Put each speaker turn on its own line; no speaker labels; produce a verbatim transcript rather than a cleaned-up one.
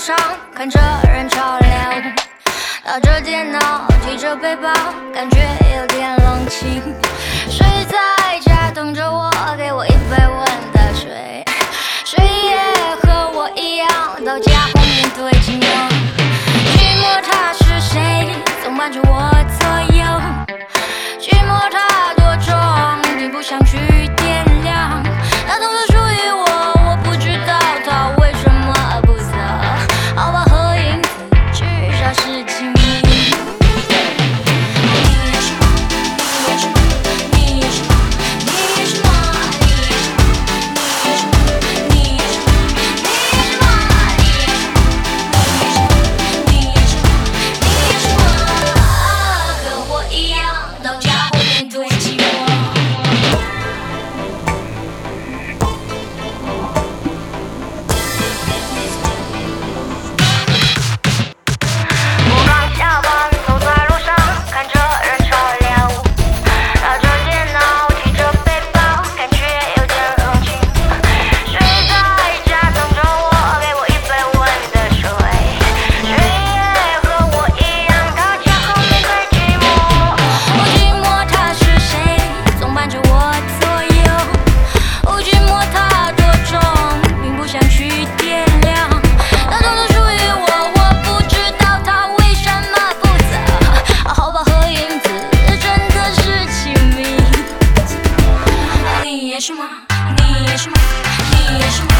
上看着人潮流，拿着电脑提着背包，感觉有点冷清。谁在家等着我，给我一杯温的水？谁也和我一样，到家后面对寂寞。寂寞它是谁，总伴着我左右？寂寞它多重，并不想去掂量。它总是属于我，我不知道它为什么不走。好吧，和影子至少是亲密。你也是吗？你也是吗？你也是吗？